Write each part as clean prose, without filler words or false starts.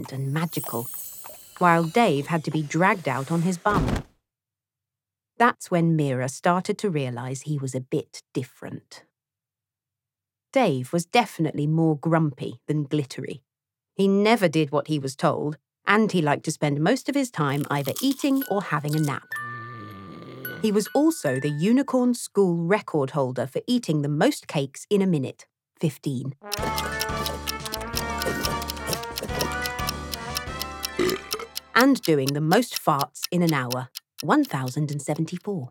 and magical, while Dave had to be dragged out on his bum. That's when Mira started to realise he was a bit different. Dave was definitely more grumpy than glittery. He never did what he was told, and he liked to spend most of his time either eating or having a nap. He was also the Unicorn School record holder for eating the most cakes in a minute, 15. And doing the most farts in an hour, 1,074.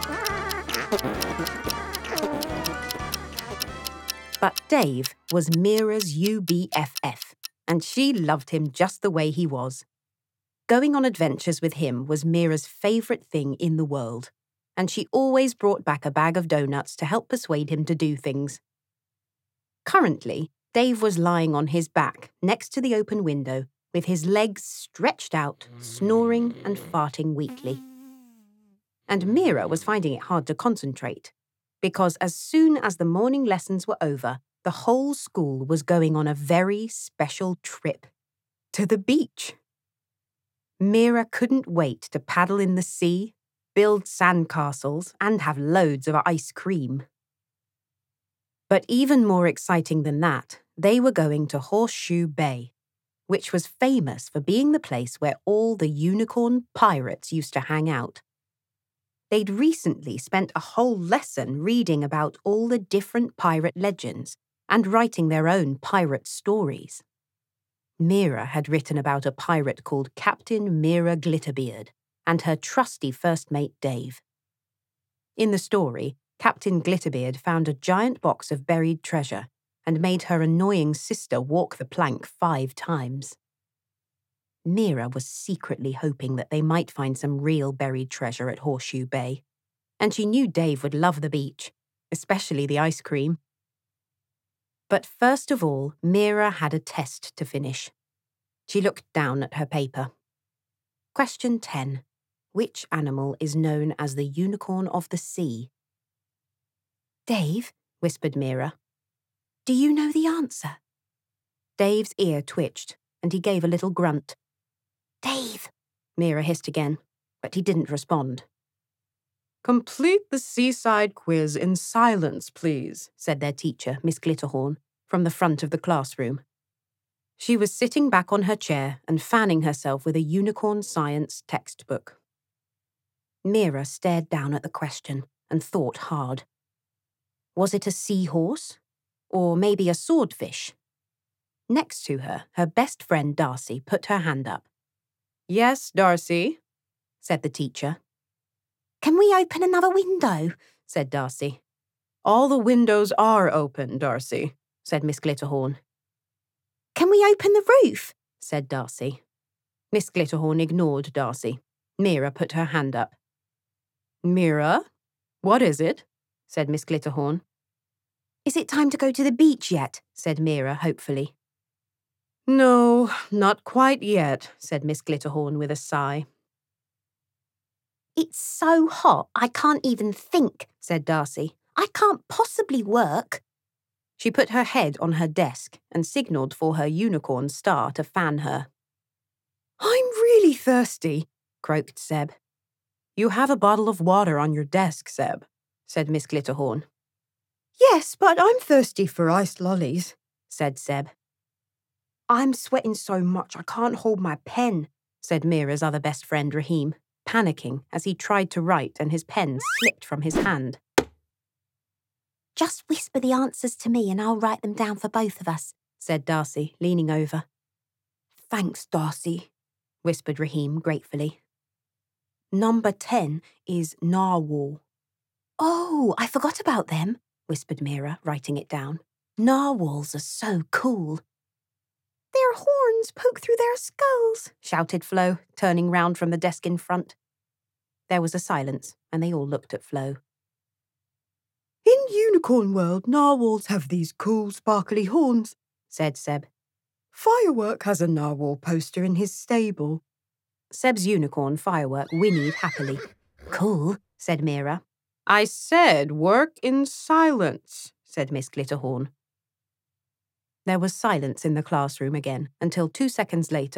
But Dave was Mira's UBFF, and she loved him just the way he was. Going on adventures with him was Mira's favourite thing in the world, and she always brought back a bag of donuts to help persuade him to do things. Currently, Dave was lying on his back next to the open window, with his legs stretched out, snoring and farting weakly. And Mira was finding it hard to concentrate, because as soon as the morning lessons were over, the whole school was going on a very special trip to the beach. Mira couldn't wait to paddle in the sea, build sandcastles, and have loads of ice cream. But even more exciting than that, they were going to Horseshoe Bay, which was famous for being the place where all the unicorn pirates used to hang out. They'd recently spent a whole lesson reading about all the different pirate legends and writing their own pirate stories. Mira had written about a pirate called Captain Mira Glitterbeard and her trusty first mate Dave. In the story, Captain Glitterbeard found a giant box of buried treasure and made her annoying sister walk the plank 5 times. Mira was secretly hoping that they might find some real buried treasure at Horseshoe Bay, and she knew Dave would love the beach, especially the ice cream. But first of all, Mira had a test to finish. She looked down at her paper. Question 10. Which animal is known as the unicorn of the sea? Dave, whispered Mira, do you know the answer? Dave's ear twitched, and he gave a little grunt. Dave, Mira hissed again, but he didn't respond. Complete the seaside quiz in silence, please, said their teacher, Miss Glitterhorn, from the front of the classroom. She was sitting back on her chair and fanning herself with a unicorn science textbook. Mira stared down at the question and thought hard. Was it a seahorse? Or maybe a swordfish? Next to her, her best friend Darcy put her hand up. Yes, Darcy, said the teacher. Can we open another window? Said Darcy. All the windows are open, Darcy, said Miss Glitterhorn. Can we open the roof? Said Darcy. Miss Glitterhorn ignored Darcy. Mira put her hand up. Mira, what is it? Said Miss Glitterhorn. Is it time to go to the beach yet? Said Mira hopefully. No, not quite yet, said Miss Glitterhorn with a sigh. It's so hot I can't even think, said Darcy. I can't possibly work. She put her head on her desk and signalled for her unicorn star to fan her. I'm really thirsty, croaked Seb. You have a bottle of water on your desk, Seb, said Miss Glitterhorn. Yes, but I'm thirsty for iced lollies, said Seb. I'm sweating so much I can't hold my pen, said Mira's other best friend Raheem, panicking as he tried to write and his pen slipped from his hand. Just whisper the answers to me and I'll write them down for both of us, said Darcy, leaning over. Thanks, Darcy, whispered Raheem gratefully. Number 10 is narwhal. Oh, I forgot about them, whispered Mira, writing it down. Narwhals are so cool. Their horns poke through their skulls, shouted Flo, turning round from the desk in front. There was a silence, and they all looked at Flo. In Unicorn World, narwhals have these cool, sparkly horns, said Seb. Firework has a narwhal poster in his stable. Seb's unicorn, Firework, whinnied happily. Cool, said Mira. I said work in silence, said Miss Glitterhorn. There was silence in the classroom again until 2 seconds later